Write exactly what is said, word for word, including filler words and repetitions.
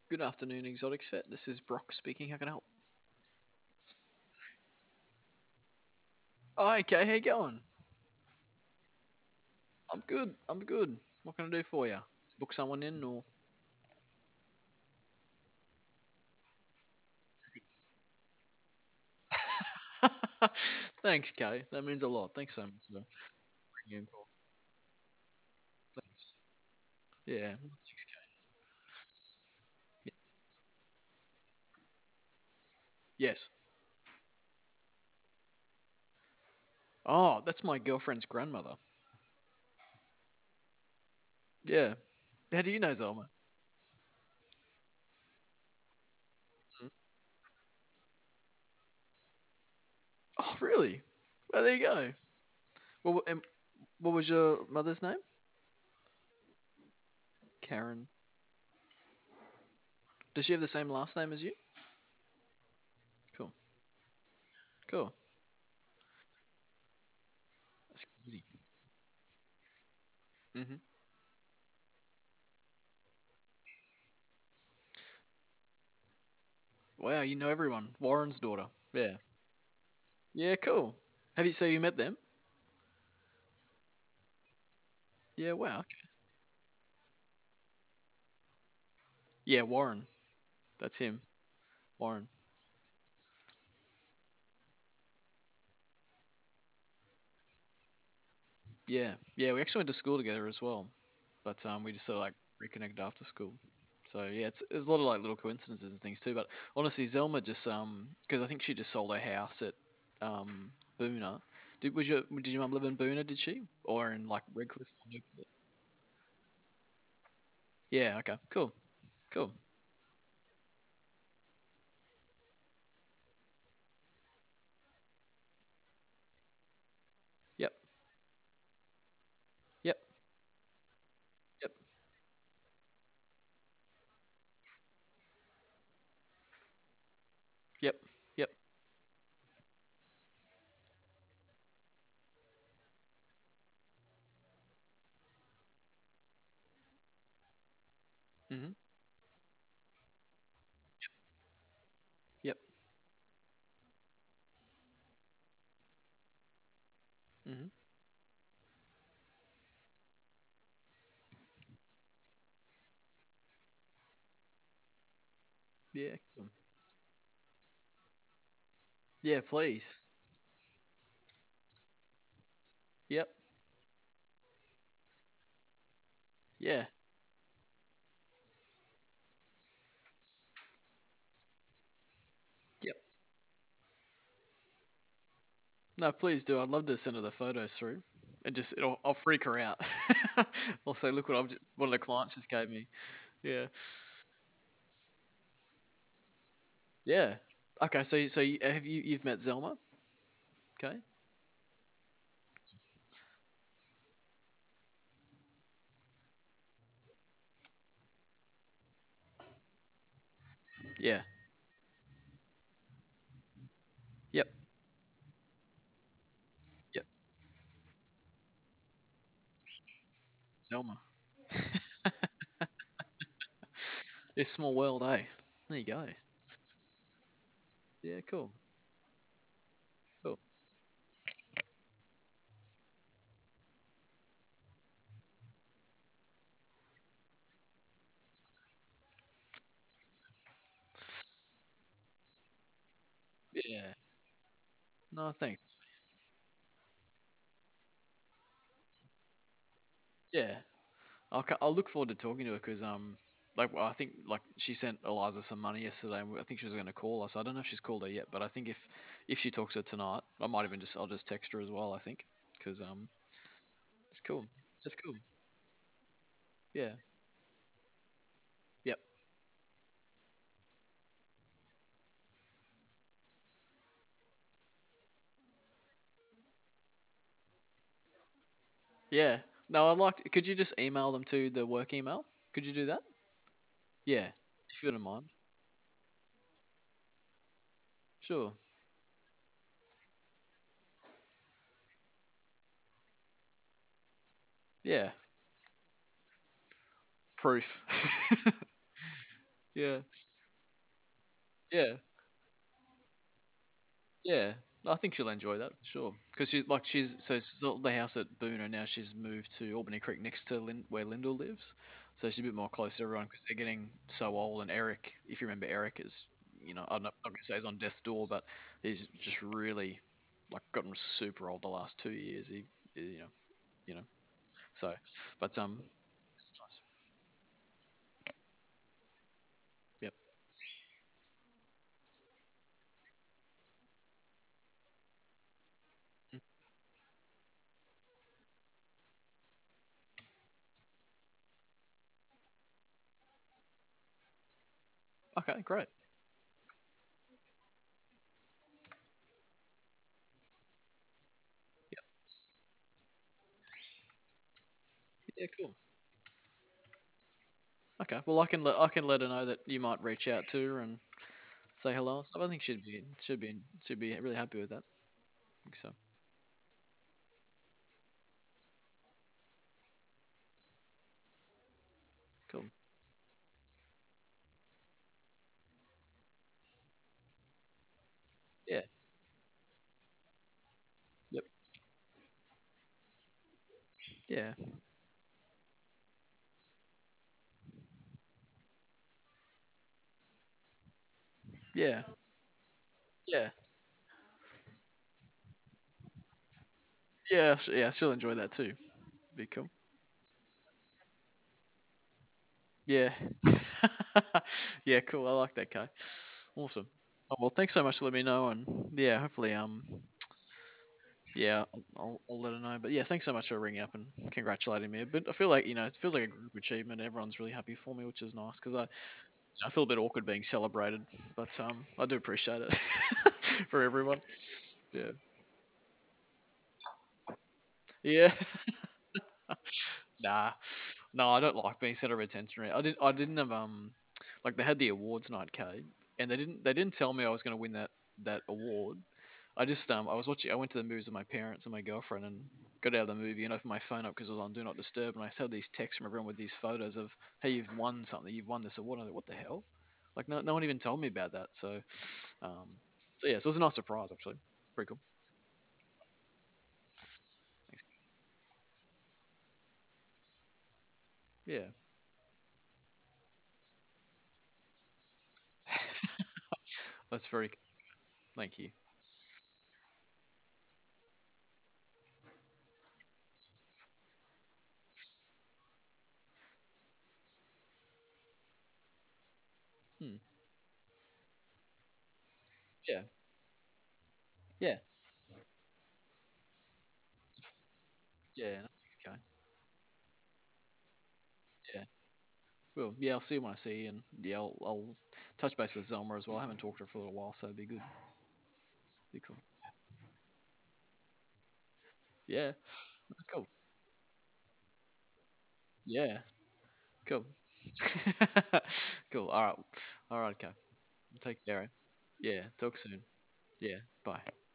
Good afternoon, Exotic Set. This is Brock speaking. How can I help? Oh, okay. How you going? I'm good. I'm good. What can I do for you? Book someone in, or? Thanks, Kay. That means a lot. Thanks so much for bringing in call. Thanks. Yeah. Thanks, Kay. Yeah. Yes. Oh, that's my girlfriend's grandmother. Yeah. How do you know Zelma? Mhm. Oh, really? Well, there you go. Well, um, what was your mother's name? Karen. Does she have the same last name as you? Cool. Cool. That's crazy. Hmm. Wow, you know everyone. Warren's daughter. Yeah. Yeah, cool. Have you so you met them? Yeah, wow. Okay. Yeah, Warren. That's him. Warren. Yeah. Yeah, we actually went to school together as well. But um we just sort of like reconnected after school. So yeah, it's there's a lot of like little coincidences and things too. But honestly, Zelma just um because I think she just sold her house at um Boona. Did was your did your mum live in Boona, did she? Or in like Redcliffe? Yeah, okay. Cool. Cool. Yep. Yep. Yep. Yep. Yep. Mhm. Yep. Mhm. Yeah. Cool. Yeah, please. Yep. Yeah. Yep. No, please do. I'd love to send her the photos through, and just it'll I'll freak her out. I'll say, look what I've just, one of the clients just gave me. Yeah. Yeah. Okay. So so you, have you you've met Zelma? Okay. Yeah. Yep. Yep. Zelma. It's small world, eh? There you go. Yeah. Cool. Cool. Yeah. No, thanks. Yeah. I'll ca- I'll look forward to talking to her because um like well, I think like she sent Eliza some money yesterday and I think she was going to call us. I don't know if she's called her yet, but I think if if she talks to her tonight, I might even just I'll just text her as well. I think because um it's cool. That's cool. Yeah. Yep. Yeah. No, I'd like. To, could you just email them to the work email? Could you do that? Yeah. If you don't mind. Sure. Yeah. Proof. Yeah, yeah, yeah. I think she'll enjoy that for sure. Because she's like she's so it's the the house at Boona now. She's moved to Albany Creek next to Lin, where Lyndall lives, so she's a bit more close to everyone because they're getting so old. And Eric, if you remember, Eric is you know I'm not, not gonna say he's on death's door, but he's just really like gotten super old the last two years. He, he you know you know so, but um, it's nice. Yep. Mm. Okay, great. Yep. Yeah, cool. Okay, well I can let I can let her know that you might reach out to her and say hello and stuff. I think she'd be should be should be really happy with that. I think so. Cool. Yeah. Yep. Yeah. Yeah. Yeah. Yeah. sh- Yeah. She'll enjoy that too. Be cool. Yeah. Yeah. Cool. I like that, Kay. Awesome. Oh, well, thanks so much for letting me know, and yeah, hopefully, um, yeah, I'll, I'll, I'll let her know. But yeah, thanks so much for ringing up and congratulating me. But I feel like you know, it feels like a group achievement. Everyone's really happy for me, which is nice because I, I feel a bit awkward being celebrated, but um, I do appreciate it for everyone. Yeah. Yeah. Nah, no, I don't like being center of attention. Really. I did. I didn't have um, like they had the awards night, Kate, and they didn't. They didn't tell me I was going to win that that award. I just um, I was watching. I went to the movies with my parents and my girlfriend, and got out of the movie and opened my phone up because it was on Do Not Disturb, and I saw these texts from everyone with these photos of, hey, you've won something. You've won this award. I was like, what the hell? Like no, no one even told me about that. So, um, so yeah, so it was a nice surprise actually. Pretty cool. Thanks. Yeah, that's very. Thank you. Hmm. Yeah. Yeah. Yeah. No, thanks, Kate. Yeah. Well, yeah, I'll see you when I see you, and yeah, I'll, I'll touch base with Zelma as well. I haven't talked to her for a little while, so it'd be good. Be cool. Yeah. Cool. Yeah. Cool. Cool. All right. All right. Okay. Take care. Eh? Yeah. Talk soon. Yeah. Bye.